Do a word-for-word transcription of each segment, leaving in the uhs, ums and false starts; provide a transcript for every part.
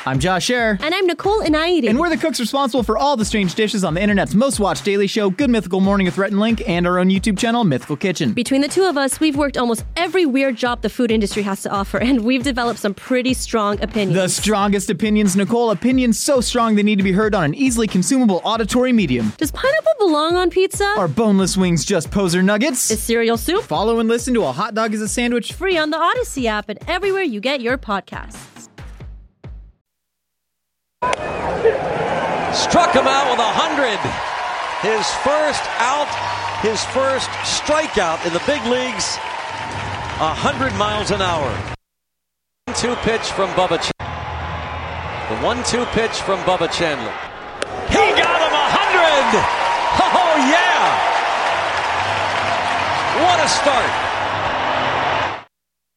I'm Josh Scherer. And I'm Nicole Inaidi. And we're the cooks responsible for all the strange dishes on the internet's most watched daily show, Good Mythical Morning with Rhett and Link, and our own YouTube channel, Mythical Kitchen. Between the two of us, we've worked almost every weird job the food industry has to offer, and we've developed some pretty strong opinions. The strongest opinions, Nicole. Opinions so strong they need to be heard on an easily consumable auditory medium. Does pineapple belong on pizza? Are boneless wings just poser nuggets? Is cereal soup? Follow and listen to A Hot Dog is a Sandwich. Free on the Odyssey app and everywhere you get your podcasts. Struck him out with a hundred. His first out, his first strikeout in the big leagues. A hundred miles an hour. One-two pitch from Bubba Chandler. The one-two pitch from Bubba Chandler. He got him a hundred. Oh yeah! What a start.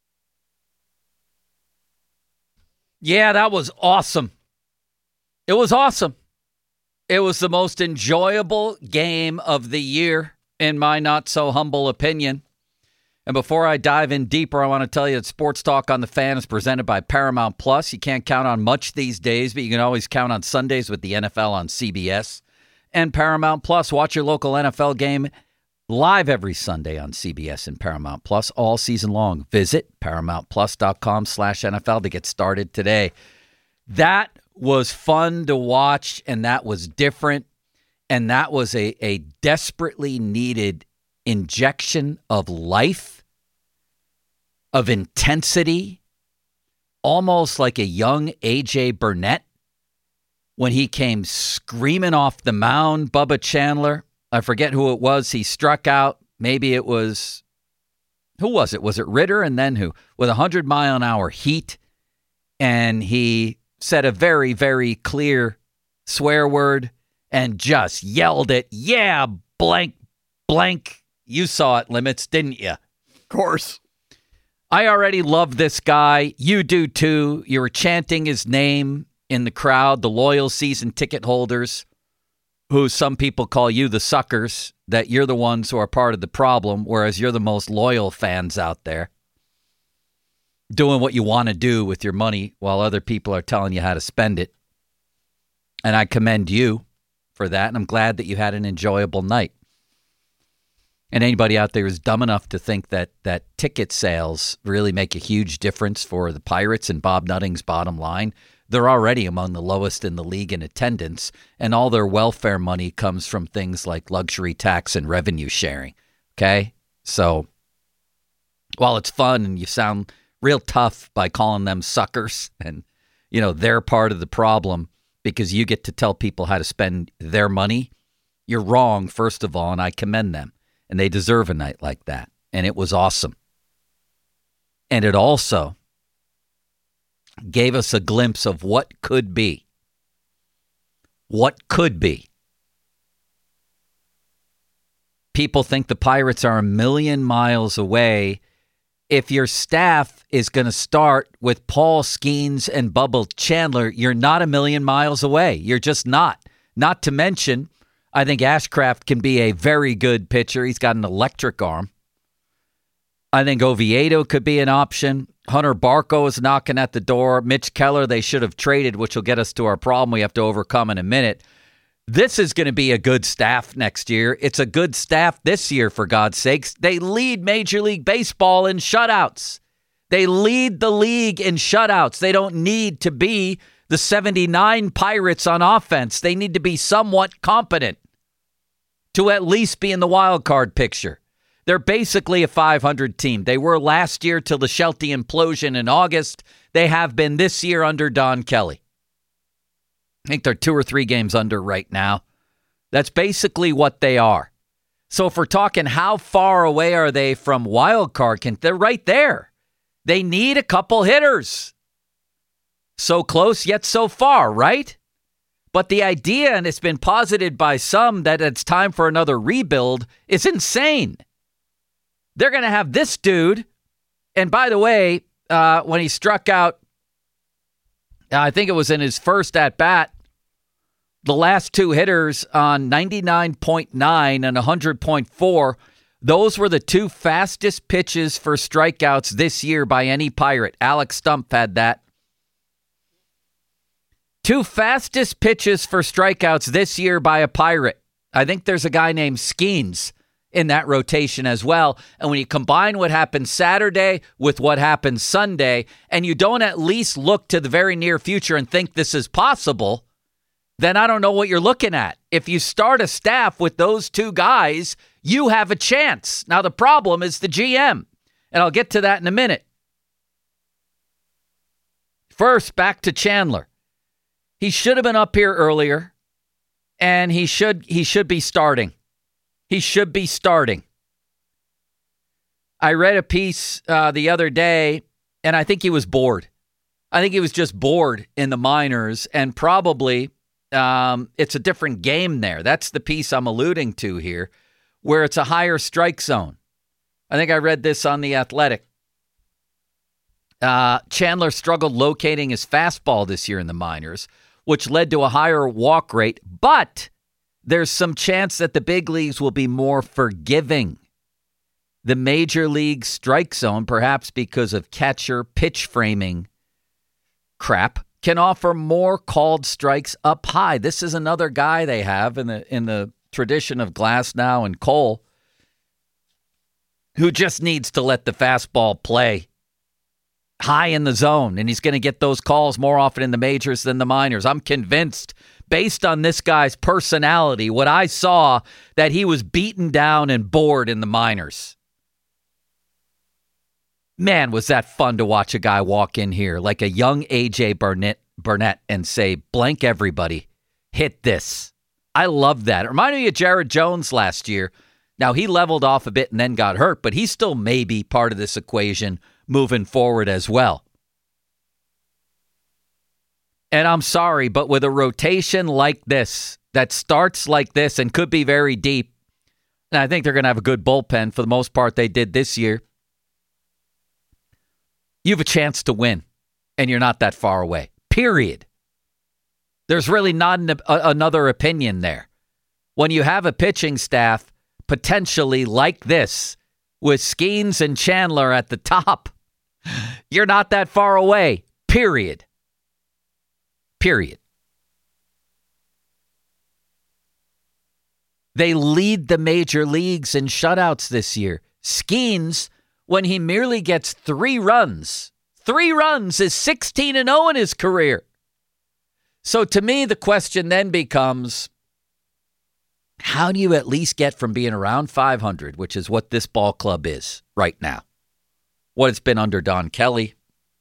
Yeah, that was awesome. It was awesome. It was the most enjoyable game of the year, in my not-so-humble opinion. And before I dive in deeper, I want to tell you that Sports Talk on the Fan is presented by Paramount Plus. You can't count on much these days, but you can always count on Sundays with the N F L on C B S. And Paramount Plus. Watch your local N F L game live every Sunday on C B S and Paramount Plus all season long. Visit ParamountPlus.com slash NFL to get started today. That was fun to watch, and that was different, and that was a, a desperately needed injection of life, of intensity, almost like a young A J Burnett when he came screaming off the mound. Bubba Chandler, I forget who it was, he struck out. Maybe it was, who was it? Was it Ritter? And then who? With one hundred mile an hour heat, and he said a very, very clear swear word and just yelled it, yeah, blank, blank. You saw it, Limits, didn't you? Of course. I already love this guy. You do too. You were chanting his name in the crowd, the loyal season ticket holders, who some people call you the suckers, that you're the ones who are part of the problem, whereas you're the most loyal fans out there, doing what you want to do with your money while other people are telling you how to spend it. And I commend you for that, and I'm glad that you had an enjoyable night. And anybody out there is dumb enough to think that that ticket sales really make a huge difference for the Pirates and Bob Nutting's bottom line. They're already among the lowest in the league in attendance, and all their welfare money comes from things like luxury tax and revenue sharing. Okay? So while it's fun and you sound real tough by calling them suckers and, you know, they're part of the problem because you get to tell people how to spend their money, you're wrong, first of all, and I commend them. And they deserve a night like that. And it was awesome. And it also gave us a glimpse of what could be. What could be. People think the Pirates are a million miles away. If your staff is going to start with Paul Skeens and Bubba Chandler, you're not a million miles away. You're just not. Not to mention, I think Ashcraft can be a very good pitcher. He's got an electric arm. I think Oviedo could be an option. Hunter Barco is knocking at the door. Mitch Keller, they should have traded, which will get us to our problem we have to overcome in a minute. This is going to be a good staff next year. It's a good staff this year, for God's sakes. They lead Major League Baseball in shutouts. They lead the league in shutouts. They don't need to be the seventy-nine Pirates on offense. They need to be somewhat competent to at least be in the wild card picture. They're basically a five hundred team. They were last year till the Shelty implosion in August. They have been this year under Don Kelly. I think they're two or three games under right now. That's basically what they are. So if we're talking how far away are they from wild card, they're right there. They need a couple hitters. So close yet so far, right? But the idea, and it's been posited by some, that it's time for another rebuild is insane. They're going to have this dude. And by the way, uh, when he struck out, I think it was in his first at-bat, the last two hitters on ninety-nine point nine and one hundred point four, those were the two fastest pitches for strikeouts this year by any Pirate. Alex Stumpf had that. Two fastest pitches for strikeouts this year by a Pirate. I think there's a guy named Skeens in that rotation as well. And when you combine what happened Saturday with what happened Sunday, and you don't at least look to the very near future and think this is possible, then I don't know what you're looking at. If you start a staff with those two guys, you have a chance. Now, the problem is the G M, and I'll get to that in a minute. First, back to Chandler. He should have been up here earlier, and he should he should be starting. He should be starting. I read a piece uh, the other day, and I think he was bored. I think he was just bored in the minors, and probably um, it's a different game there. That's the piece I'm alluding to here, where it's a higher strike zone. I think I read this on The Athletic. Uh, Chandler struggled locating his fastball this year in the minors, which led to a higher walk rate, but there's some chance that the big leagues will be more forgiving. The major league strike zone, perhaps because of catcher pitch framing crap, can offer more called strikes up high. This is another guy they have in the in the tradition of Glasnow and Cole, who just needs to let the fastball play high in the zone, and he's going to get those calls more often in the majors than the minors. I'm convinced, based on this guy's personality, what I saw, that he was beaten down and bored in the minors. Man, was that fun to watch a guy walk in here like a young A J Burnett, Burnett and say, blank everybody, hit this. I love that. It reminded me of Jared Jones last year. Now, he leveled off a bit and then got hurt, but he's still maybe part of this equation moving forward as well. And I'm sorry, but with a rotation like this, that starts like this and could be very deep, and I think they're going to have a good bullpen for the most part they did this year, you have a chance to win, and you're not that far away, period. There's really not an, a, another opinion there. When you have a pitching staff potentially like this, with Skeens and Chandler at the top, you're not that far away, period. Period. They lead the major leagues in shutouts this year. Skeens, when he merely gets three runs, three runs is sixteen and oh in his career. So to me, the question then becomes, how do you at least get from being around five hundred, which is what this ball club is right now, what it's been under Don Kelly?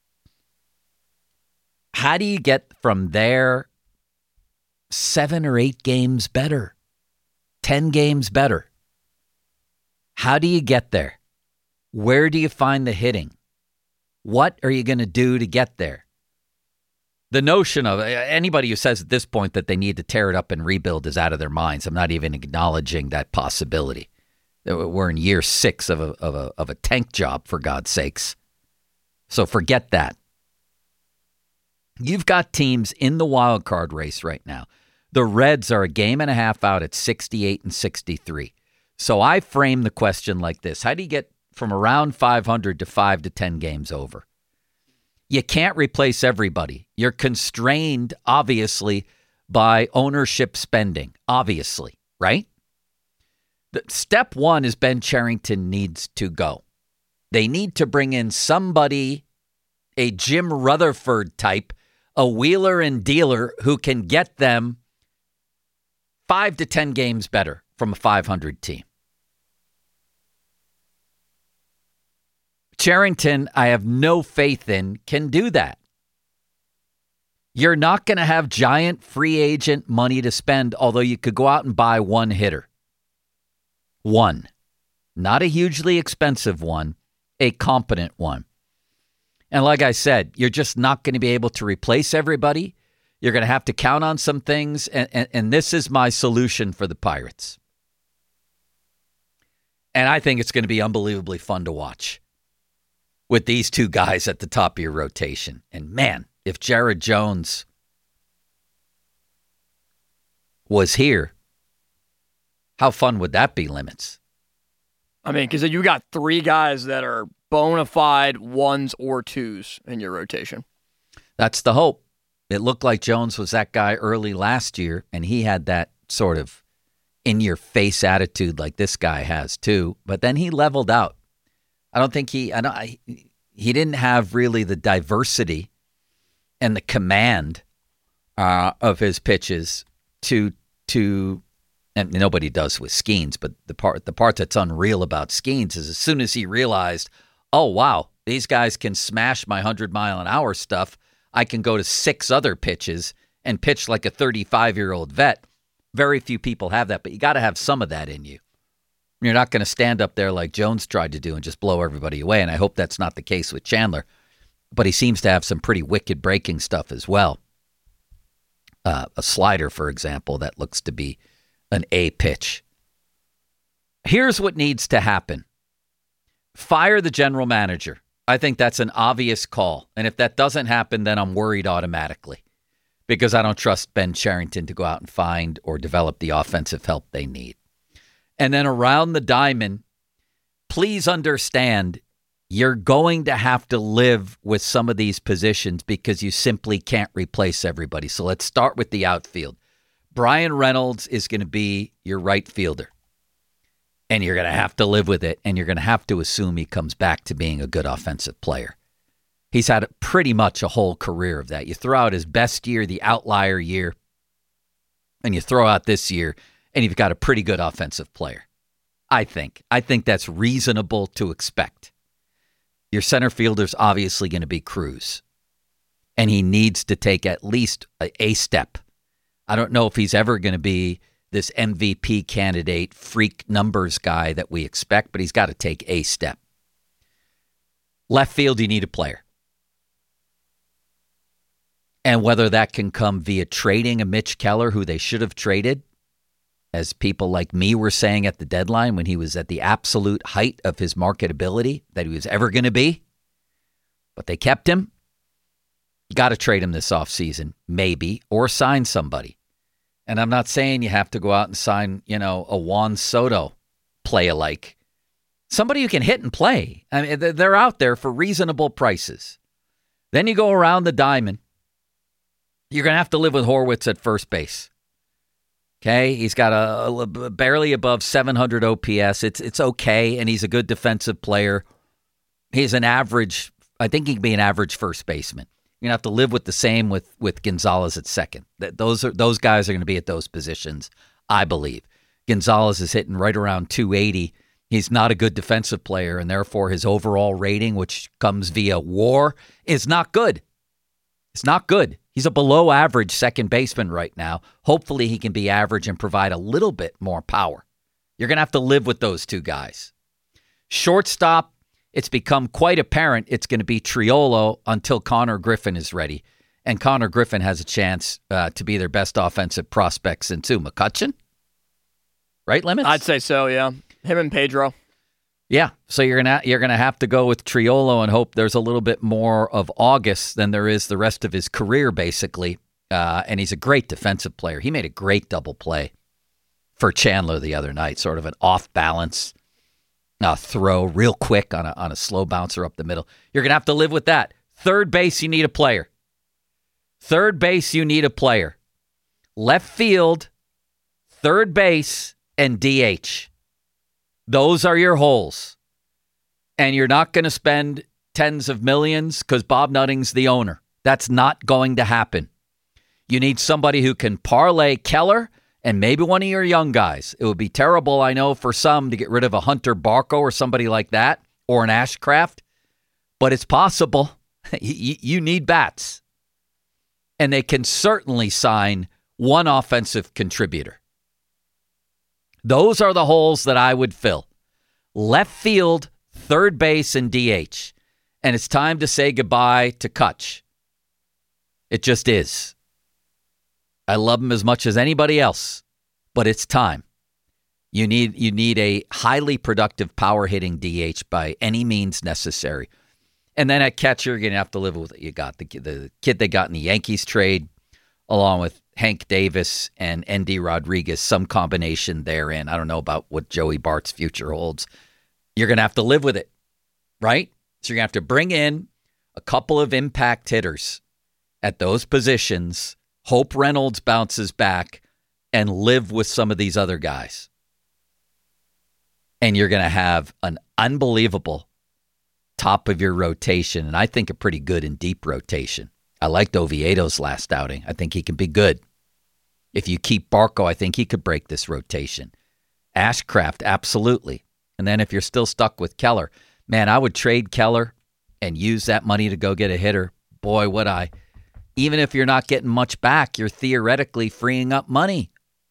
How do you get from there seven or eight games better, ten games better? How do you get there? Where do you find the hitting? What are you going to do to get there? The notion of anybody who says at this point that they need to tear it up and rebuild is out of their minds. I'm not even acknowledging that possibility. We're in year six of a, of a, of a tank job, for God's sakes. So forget that. You've got teams in the wild card race right now. The Reds are a game and a half out at sixty-eight and sixty-three. So I frame the question like this. How do you get from around five hundred to five to ten games over? You can't replace everybody. You're constrained, obviously, by ownership spending, obviously, right? The, step one is Ben Cherington needs to go. They need to bring in somebody, a Jim Rutherford type, a wheeler and dealer who can get them five to ten games better from a five hundred team. Cherington, I have no faith in, can do that. You're not going to have giant free agent money to spend, although you could go out and buy one hitter. One. Not a hugely expensive one, a competent one. And like I said, you're just not going to be able to replace everybody. You're going to have to count on some things, and, and, and this is my solution for the Pirates. And I think it's going to be unbelievably fun to watch with these two guys at the top of your rotation. And man, if Jared Jones was here, how fun would that be, Limits? I mean, because you got three guys that are bona fide ones or twos in your rotation. That's the hope. It looked like Jones was that guy early last year, and he had that sort of in-your-face attitude like this guy has too. But then he leveled out. I don't think he, I don't, I, he didn't have really the diversity and the command uh, of his pitches to to, and nobody does with Skeens. But the part the part that's unreal about Skeens is as soon as he realized, oh wow, these guys can smash my hundred mile an hour stuff. I can go to six other pitches and pitch like a thirty-five-year-old vet. Very few people have that, but you got to have some of that in you. You're not going to stand up there like Jones tried to do and just blow everybody away, and I hope that's not the case with Chandler. But he seems to have some pretty wicked breaking stuff as well. Uh, a slider, for example, that looks to be an A pitch. Here's what needs to happen. Fire the general manager. I think that's an obvious call. And if that doesn't happen, then I'm worried automatically because I don't trust Ben Cherington to go out and find or develop the offensive help they need. And then around the diamond, please understand you're going to have to live with some of these positions because you simply can't replace everybody. So let's start with the outfield. Brian Reynolds is going to be your right fielder. And you're going to have to live with it, and you're going to have to assume he comes back to being a good offensive player. He's had pretty much a whole career of that. You throw out his best year, the outlier year, and you throw out this year, and you've got a pretty good offensive player. I think. I think that's reasonable to expect. Your center fielder's obviously going to be Cruz, and he needs to take at least a, a step. I don't know if he's ever going to be this M V P candidate, freak numbers guy that we expect, but he's got to take a step. Left field, you need a player. And whether that can come via trading a Mitch Keller, who they should have traded, as people like me were saying at the deadline when he was at the absolute height of his marketability that he was ever going to be. But they kept him. You got to trade him this offseason, maybe, or sign somebody. And I'm not saying you have to go out and sign, you know, a Juan Soto play-alike. Somebody who can hit and play. I mean, they're out there for reasonable prices. Then you go around the diamond. You're going to have to live with Horwitz at first base. Okay? He's got a, a barely above seven hundred O P S. It's it's okay, and he's a good defensive player. He's an average, I think he can be an average first baseman. You're going to have to live with the same with, with Gonzalez at second. Those are those guys are going to be at those positions, I believe. Gonzalez is hitting right around two eighty. He's not a good defensive player, and therefore his overall rating, which comes via WAR, is not good. It's not good. He's a below average second baseman right now. Hopefully he can be average and provide a little bit more power. You're going to have to live with those two guys. Shortstop, it's become quite apparent it's going to be Triolo until Connor Griffin is ready. And Connor Griffin has a chance uh, to be their best offensive prospect since who? McCutchen? Right, Limits? I'd say so, yeah. Him and Pedro. Yeah, so you're gonna you're gonna have to go with Triolo and hope there's a little bit more of August than there is the rest of his career, basically. Uh, and he's a great defensive player. He made a great double play for Chandler the other night, sort of an off balance uh, throw, real quick on a on a slow bouncer up the middle. You're gonna have to live with that. Third base, you need a player. Third base, you need a player. Left field, third base, and D H. Those are your holes. And you're not going to spend tens of millions because Bob Nutting's the owner. That's not going to happen. You need somebody who can parlay Keller and maybe one of your young guys. It would be terrible, I know, for some to get rid of a Hunter Barco or somebody like that, or an Ashcraft, but it's possible. You need bats. And they can certainly sign one offensive contributor. Those are the holes that I would fill. Left field, third base, and D H. And it's time to say goodbye to Kutch. It just is. I love him as much as anybody else, but it's time. You need you need a highly productive power-hitting D H by any means necessary. And then at catcher, you're going to have to live with what you got. The, the kid they got in the Yankees trade, along with Hank Davis and Endy Rodriguez, some combination therein. I don't know about what Joey Bart's future holds. You're going to have to live with it, right? So you're going to have to bring in a couple of impact hitters at those positions, hope Reynolds bounces back, and live with some of these other guys. And you're going to have an unbelievable top of your rotation, and I think a pretty good and deep rotation. I liked Oviedo's last outing. I think he can be good. If you keep Barco, I think he could break this rotation. Ashcraft, absolutely. And then if you're still stuck with Keller, man, I would trade Keller and use that money to go get a hitter. Boy, would I. Even if you're not getting much back, you're theoretically freeing up money.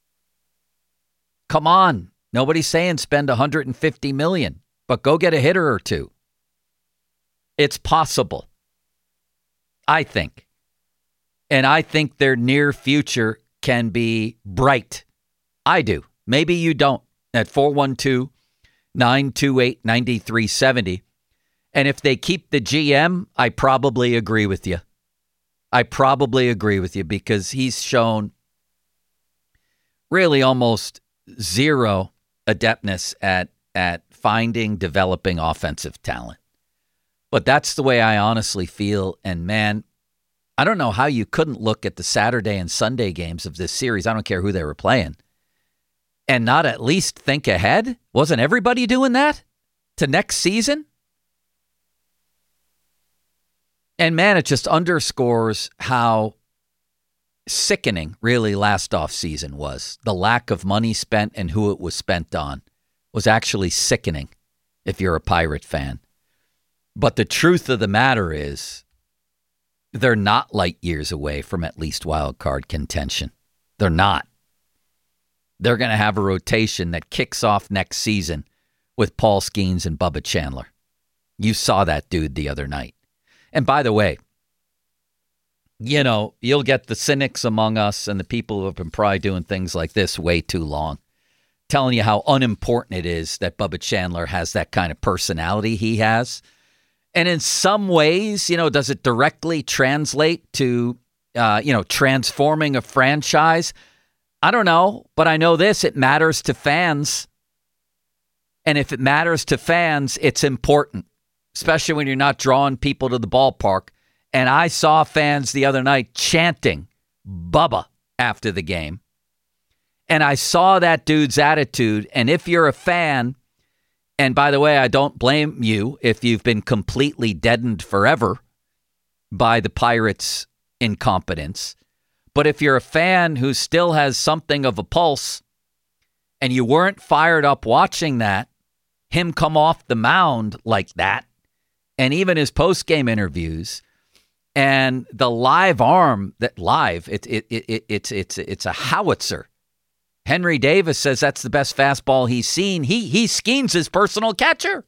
Come on. Nobody's saying spend one hundred fifty million dollars, but go get a hitter or two. It's possible, I think. And I think their near future can be bright. I do. Maybe you don't. At four one two, nine two eight, nine three seven zero. And if they keep the G M, I probably agree with you. I probably agree with you because he's shown really almost zero adeptness at, at finding, developing offensive talent. But that's the way I honestly feel. And man, I don't know how you couldn't look at the Saturday and Sunday games of this series. I don't care who they were playing. And not at least think ahead? Wasn't everybody doing that to next season? And man, it just underscores how sickening really last offseason was. The lack of money spent and who it was spent on was actually sickening if you're a Pirate fan. But the truth of the matter is they're not light years away from at least wild card contention. They're not. They're going to have a rotation that kicks off next season with Paul Skeens and Bubba Chandler. You saw that dude the other night. And by the way, you know, you'll get the cynics among us and the people who have been probably doing things like this way too long, telling you how unimportant it is that Bubba Chandler has that kind of personality he has. And in some ways, you know, does it directly translate to, uh, you know, transforming a franchise? I don't know, but I know this, it matters to fans. And if it matters to fans, it's important, especially when you're not drawing people to the ballpark. And I saw fans the other night chanting Bubba after the game. And I saw that dude's attitude. And if you're a fan, and by the way, I don't blame you if you've been completely deadened forever by the Pirates' incompetence. But if you're a fan who still has something of a pulse and you weren't fired up watching that, him come off the mound like that, and even his post-game interviews and the live arm that live, it, it, it, it, it's, it's, it's a howitzer. Henry Davis says that's the best fastball he's seen. He, he Skeens his personal catcher.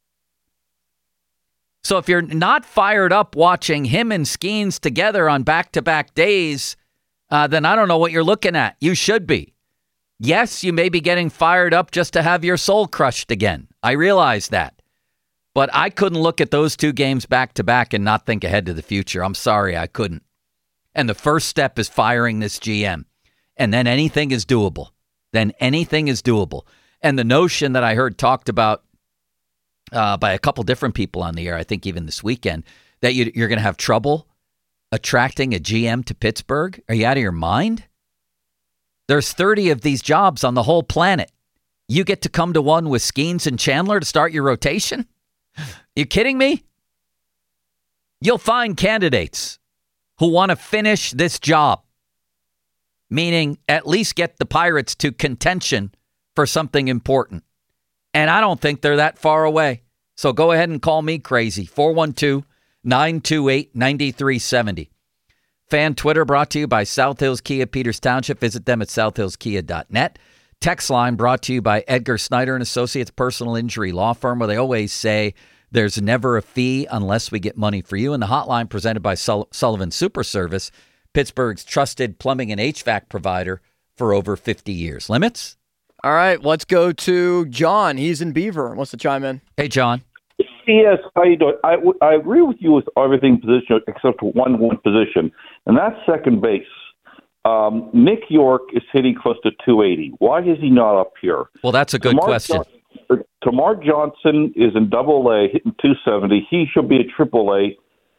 So if you're not fired up watching him and Skeens together on back-to-back days, Uh, then I don't know what you're looking at. You should be. Yes, you may be getting fired up just to have your soul crushed again. I realize that. But I couldn't look at those two games back to back and not think ahead to the future. I'm sorry, I couldn't. And the first step is firing this G M. And then anything is doable. Then anything is doable. And the notion that I heard talked about uh, by a couple different people on the air, I think even this weekend, that you, you're going to have trouble attracting a G M to Pittsburgh? Are you out of your mind? There's thirty of these jobs on the whole planet. You get to come to one with Skeens and Chandler to start your rotation? You kidding me? You'll find candidates who want to finish this job, meaning at least get the Pirates to contention for something important. And I don't think they're that far away. So go ahead and call me crazy. four one two, nine two eight, nine three seven zero. Fan Twitter brought to you by South Hills Kia, Peters Township. Visit them at south hills kia dot net. Text line brought to you by Edgar Snyder and Associates Personal Injury Law Firm, where they always say there's never a fee unless we get money for you. And the hotline presented by Sul- Sullivan Super Service, Pittsburgh's trusted plumbing and H V A C provider for over fifty years. Limits? All right, let's go to John. He's in Beaver. Wants to chime in. Hey, John. Yes, how you doing? I, I agree with you with everything position except for one one position, and that's second base. Um, Nick York is hitting close to two eighty. Why is he not up here? Well, that's a good Tamar question. John, Tamar Johnson is in double A hitting two seventy. He should be a triple A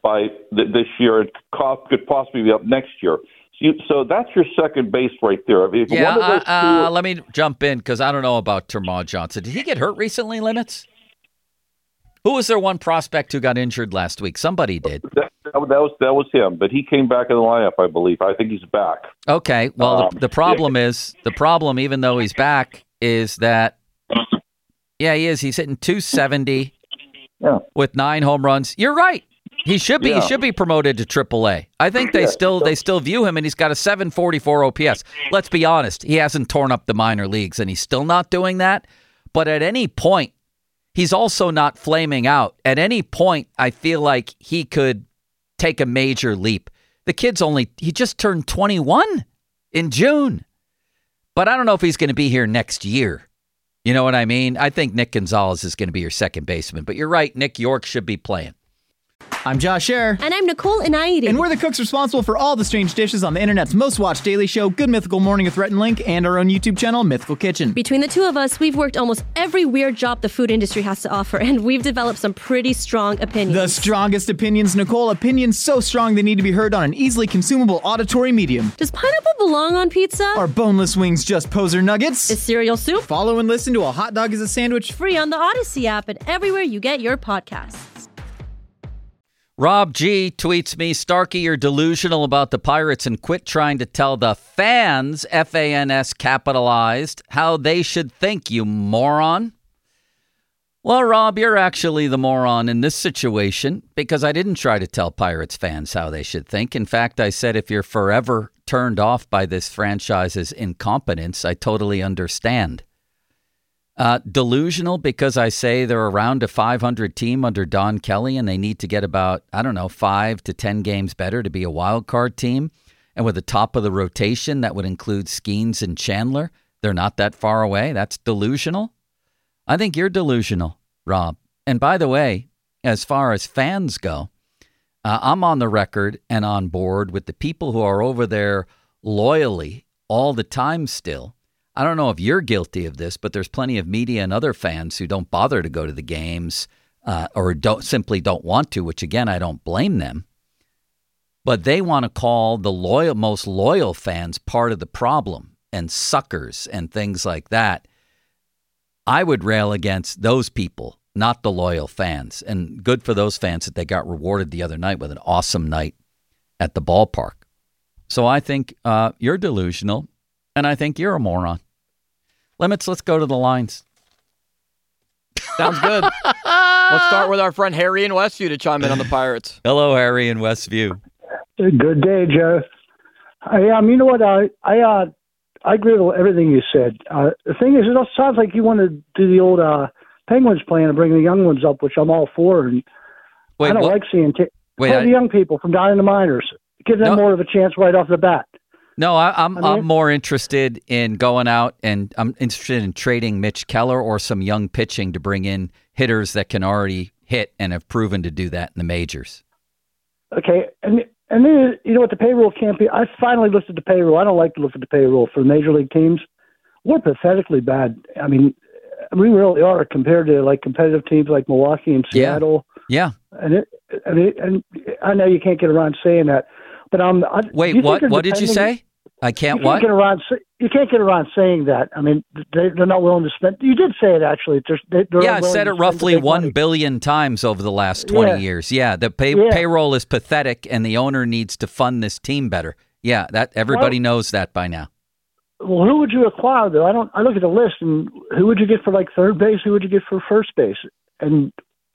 by th- this year and could possibly be up next year. So, you, so that's your second base right there. If yeah, one of those uh, uh, two, let me jump in because I don't know about Termon Johnson. Did he get hurt recently, Limits? Who was their one prospect who got injured last week? Somebody did. That, that was that was him, but he came back in the lineup, I believe. I think he's back. Okay. Well, um, the, the problem yeah. is the problem, even though he's back, is that yeah, he is. He's hitting two seventy yeah. with nine home runs. You're right. He should be. Yeah. He should be promoted to triple A. I think they yeah. still they still view him, and he's got a seven forty-four O P S. Let's be honest. He hasn't torn up the minor leagues, and he's still not doing that. But at any point, he's also not flaming out. At any point, I feel like he could take a major leap. The kid's only, he just turned twenty-one in June. But I don't know if he's going to be here next year. You know what I mean? I think Nick Gonzalez is going to be your second baseman. But you're right, Nick York should be playing. I'm Josh Scherer. And I'm Nicole Inaidi. And we're the cooks responsible for all the strange dishes on the internet's most watched daily show, Good Mythical Morning with Rhett and Link, and our own YouTube channel, Mythical Kitchen. Between the two of us, we've worked almost every weird job the food industry has to offer, and we've developed some pretty strong opinions. The strongest opinions, Nicole. Opinions so strong they need to be heard on an easily consumable auditory medium. Does pineapple belong on pizza? Are boneless wings just poser nuggets? Is cereal soup? Follow and listen to A Hot Dog is a Sandwich. Free on the Odyssey app and everywhere you get your podcasts. Rob G tweets me, Starkey, you're delusional about the Pirates and quit trying to tell the fans, F A N S capitalized, how they should think, you moron. Well, Rob, you're actually the moron in this situation because I didn't try to tell Pirates fans how they should think. In fact, I said if you're forever turned off by this franchise's incompetence, I totally understand. Uh, delusional because I say they're around a five hundred team under Don Kelly and they need to get about, I don't know, five to ten games better to be a wild card team. And with the top of the rotation, that would include Skeens and Chandler. They're not that far away. That's delusional. I think you're delusional, Rob. And by the way, as far as fans go, uh, I'm on the record and on board with the people who are over there loyally all the time still. I don't know if you're guilty of this, but there's plenty of media and other fans who don't bother to go to the games uh, or don't simply don't want to, which, again, I don't blame them. But they want to call the loyal, most loyal fans part of the problem and suckers and things like that. I would rail against those people, not the loyal fans. And good for those fans that they got rewarded the other night with an awesome night at the ballpark. So I think uh, you're delusional, and I think you're a moron. Limits, let's go to the lines. Sounds good. Let's start with our friend Harry in Westview to chime in on the Pirates. Hello, Harry in Westview. Good day, Joe. I, um, you know what? I I uh, I agree with everything you said. Uh, the thing is, it sounds like you want to do the old uh, Penguins plan and bring the young ones up, which I'm all for. And Wait, I don't what? like seeing t- Wait, I, the young people from down in the minors. Give them No. more of a chance right off the bat. No, I, I'm I mean- I'm more interested in going out and I'm interested in trading Mitch Keller or some young pitching to bring in hitters that can already hit and have proven to do that in the majors. Okay, and and then you know what, the payroll can't be. I finally looked at the payroll. I don't like to look at the payroll for major league teams. We're pathetically bad. I mean, we really are compared to like competitive teams like Milwaukee and Yeah. Seattle. Yeah. And it, I mean, and I know you can't get around saying that, but um, I, do Wait, you think what? they're What did you depending- say? I You can't can't what? get around. sa- You can't get around saying that. I mean, they, they're not willing to spend. You did say it actually. They're, they're Yeah, I unwilling said to it spend roughly the big one money. billion times over the last twenty Yeah. years. Yeah, the pay, Yeah. payroll is pathetic, and the owner needs to fund this team better. Yeah, that everybody Well- knows that by now. Well, who would you acquire though? I don't. I look at the list, and who would you get for like third base? Who would you get for first base? And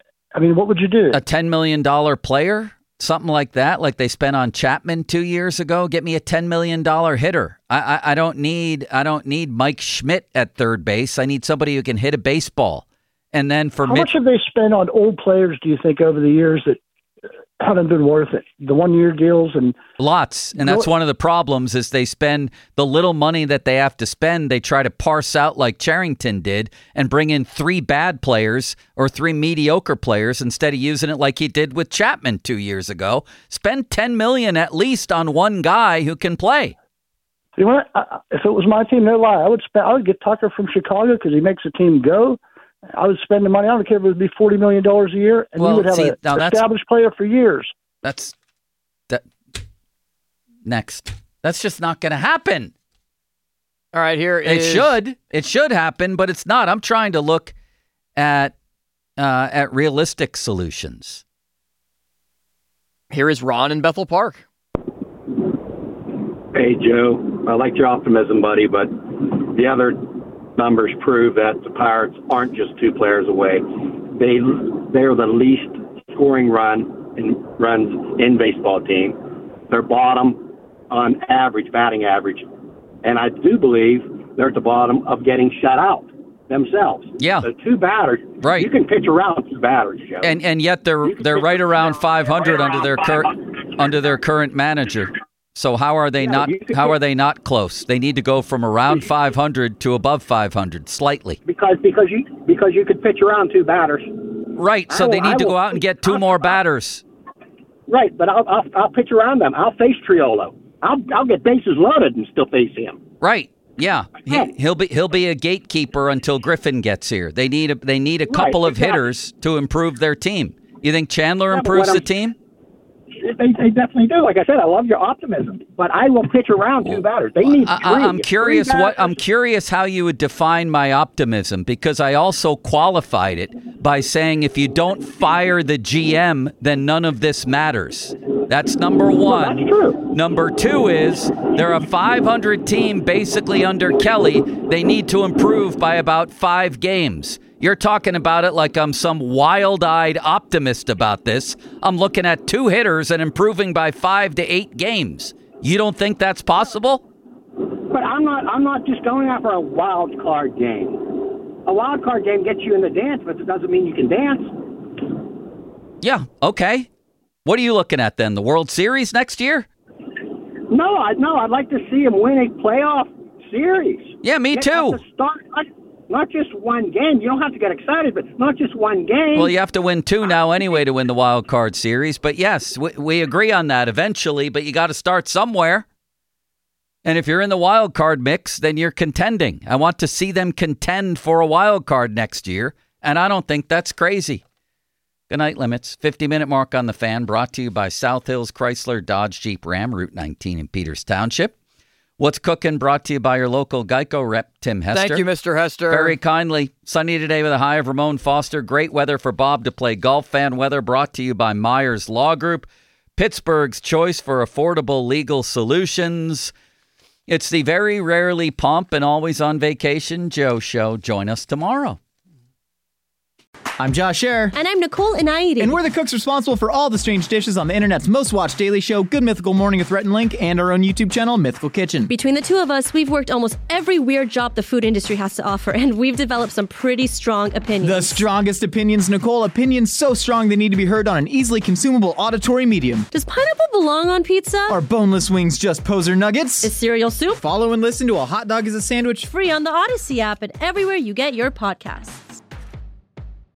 I mean, what would you do? A ten million dollars player, something like that, like they spent on Chapman two years ago. Get me a ten million dollars hitter. I, I, I don't need I don't need Mike Schmidt at third base. I need somebody who can hit a baseball. And then for How Mitch, much have they spent on old players? Do you think over the years that haven't been worth it? The one-year deals and lots. And that's What- one of the problems is they spend the little money that they have to spend. They try to parse out like Charrington did and bring in three bad players or three mediocre players instead of using it like he did with Chapman two years ago. Spend ten million dollars at least on one guy who can play. you know what? I, if it was my team, no lie, I would spend. I would get Tucker from Chicago because he makes the team go. I would spend the money. I don't care if it would be forty million dollars a year, and Well, you would have see, an now that's- established player for years. That's that. Next. That's just not going to happen. All right, here It is... should. It should happen, but it's not. I'm trying to look at uh, at realistic solutions. Here is Ron in Bethel Park. Hey, Joe. I like your optimism, buddy, but the other numbers prove that the Pirates aren't just two players away. They they're the least scoring run in runs in baseball team. They're bottom on average batting average, and I do believe they're at the bottom of getting shut out themselves. Yeah, the two batters. Right. You can pitch around two batters, Joe. And and yet they're they're right around five hundred under their current under their current manager. So how are they Yeah, not you could how put- are they not close? They need to go from around five hundred to above five hundred slightly. Because because you because you could pitch around two batters. Right. So I will- they need I to will- go out and get two I'll- more batters. Right, but I'll, I'll I'll pitch around them. I'll face Triolo. I'll I'll get bases loaded and still face him. Right. Yeah. He, he'll be he'll be a gatekeeper until Griffin gets here. They need a they need a couple of exactly. hitters to improve their team. You think Chandler Yeah, but improves what the I'm- team? They, they definitely do. Like I said, I love your optimism, but I will pitch around two batters. They need three. I, I'm Three curious what batters. I'm curious how you would define my optimism, because I also qualified it by saying if you don't fire the G M, then none of this matters. That's number one. That's true. Number two is they're a five hundred team basically under Kelly. They need to improve by about five games. You're talking about it like I'm some wild-eyed optimist about this. I'm looking at two hitters and improving by five to eight games. You don't think that's possible? But I'm not. I'm not just going out for a wild card game. A wild card game gets you in the dance, but it doesn't mean you can dance. Yeah, okay. What are you looking at then? The World Series next year? No, I no. I'd like to see him win a playoff series. Yeah, me Get too. at the start, not, not just one game. You don't have to get excited, but not just one game. Well, you have to win two now anyway to win the wild card series. But yes, we, we agree on that eventually, but you got to start somewhere. And if you're in the wild card mix, then you're contending. I want to see them contend for a wild card next year, and I don't think that's crazy. Good night, Limits. fifty-minute mark on the Fan, brought to you by South Hills Chrysler Dodge Jeep Ram, Route nineteen in Peters Township. What's Cooking, brought to you by your local Geico rep, Tim Hester. Thank you, Mister Hester. Very kindly. Sunny today with a high of Ramon Foster. Great weather for Bob to play golf. Fan weather brought to you by Myers Law Group, Pittsburgh's choice for affordable legal solutions. It's the very rarely pomp and always on vacation Joe Show. Join us tomorrow. I'm Josh Scherer. And I'm Nicole Inaidi. And we're the cooks responsible for all the strange dishes on the internet's most watched daily show, Good Mythical Morning with Rhett and Link, and our own YouTube channel, Mythical Kitchen. Between the two of us, we've worked almost every weird job the food industry has to offer, and we've developed some pretty strong opinions. The strongest opinions, Nicole. Opinions so strong they need to be heard on an easily consumable auditory medium. Does pineapple belong on pizza? Are boneless wings just poser nuggets? Is cereal soup? Follow and listen to A Hot Dog is a Sandwich. Free on the Odyssey app and everywhere you get your podcasts.